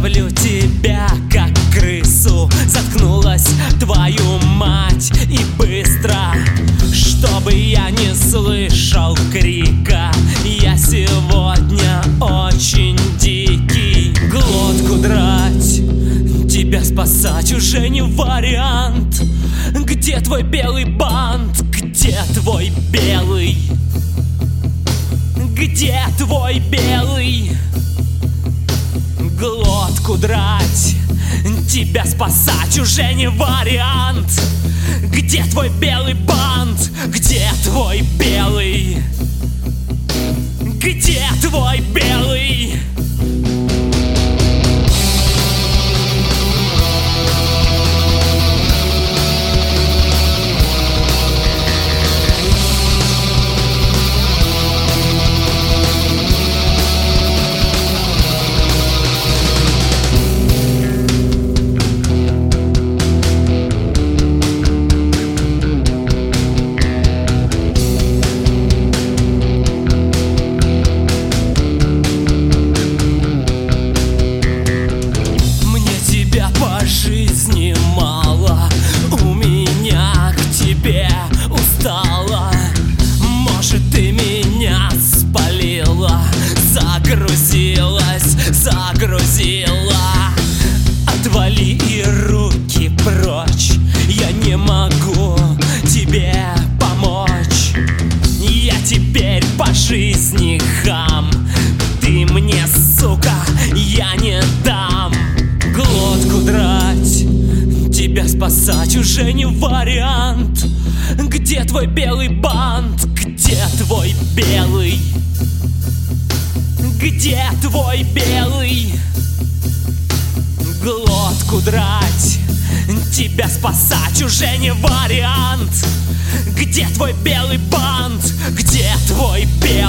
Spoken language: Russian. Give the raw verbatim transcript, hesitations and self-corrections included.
Оставлю тебя как крысу, заткнулась твою мать. И быстро, чтобы я не слышал крика, я сегодня очень дикий. Глотку драть, тебя спасать уже не вариант. Где твой белый бант? Где твой белый? Где твой белый? Глотку драть, тебя спасать уже не вариант. Где твой белый бант? Где твой белый? Где твой белый? Жизни мало, у меня к тебе устала. Может, ты меня спалила, загрузилась, загрузила. Отвали и руки прочь, я не могу тебе помочь. Я теперь по жизни хам, ты мне, сука, я не дам. Глотку драть, тебя спасать уже не вариант. Где твой белый бант? Где твой белый? Где твой белый? Глотку драть, тебя спасать уже не вариант. Где твой белый бант? Где твой белый?